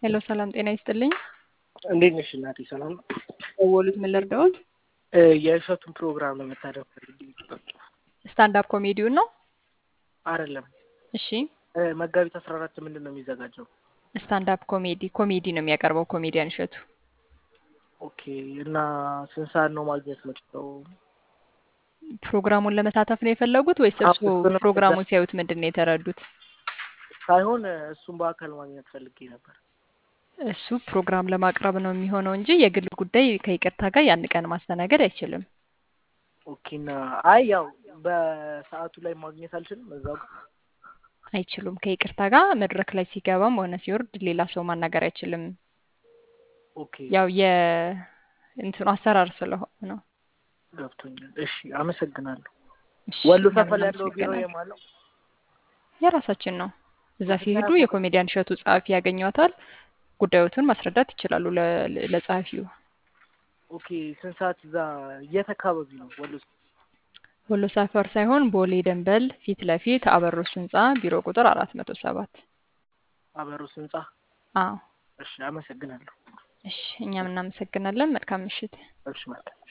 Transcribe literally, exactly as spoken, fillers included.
ሄሎ ሰላም ጤና ይስጥልኝ። እንዴት ነሽ እናቴ? ሰላም ነው? ደወሉት ምን ልርዳዎት? እ የእሸቱን ፕሮግራም ለመታደም ፈልጌ ነበር። ስታንድ አፕ ኮሜዲውን ነው? አይደለም እሺ እ መጋቢት አስራ አራት ምንድን ነው የሚዘጋጀው? ስታንድ አፕ ኮሜዲ ኮሜዲ ነው የሚያቀርበው ኮሜዲያን እሸቱ። ኦኬ። እና ስንት ሰዓት ነው ማግኘት የምችለው? ፕሮግራሙን ለመሳተፍ ነው የፈለጉት ወይስ አዎ፣ እርስዎ እሱንም ፕሮግራሙን ሲያዩት ምንድን ነው የተረዱት? ሳይሆን እ እሱን በአካል ማግኘት ፈልጌ ነበር። እሱ ፕሮግራም ለማቅረብ ነው የሚሆነው እንጂ የግል ጉዳይ ከይቅርታ ጋር ያን ቀን ማስተናገድ አይችልም። ኦኬ። እና አይ ያው በሰዓቱ ላይ ማግኘት አልችልም እዛው ጋር? አይችሉም። ከይቅርታ ጋር መድረክ ላይ ሲገባም ሆነ ሲወርድ ሌላ ሰው ማናገር አይችልም። ኦኬ፣ ያው የ እንትኑ አሰራር ስለሆነ ነው። ገብቶኛል። እሺ፣ አመሰግናለሁ። እሺ ወሎ እኛም ሰፈር ያለው ቢሮ እናመሰግናለን። የማን ነው? የራሳችን ነው። እዛ ሲሄዱ ምክንያቱም የኮሜዲያን እሸቱ ጸሐፊ ያገኟታል። ጉዳዮቱን ማስረዳት ይችላሉ ለ- ለ- ለጸሐፊው። ኦኬ። ስንት ሰዓት እዛ የት አካባቢ ነው? ወሎ ሰፈር? ወሎ ሰፈር ሳይሆን ቦሌ ደንበል ፊት ለፊት አበሮስ ህንጻ ቢሮ ቁጥር አራት መቶ ሰባት አበሮስ ህንጻ። አዎ። እሺ፣ አመሰግናለሁ። እሺ እኛም እናመሰግናለን። መልካም ምሽት። እሺ፣ ማለት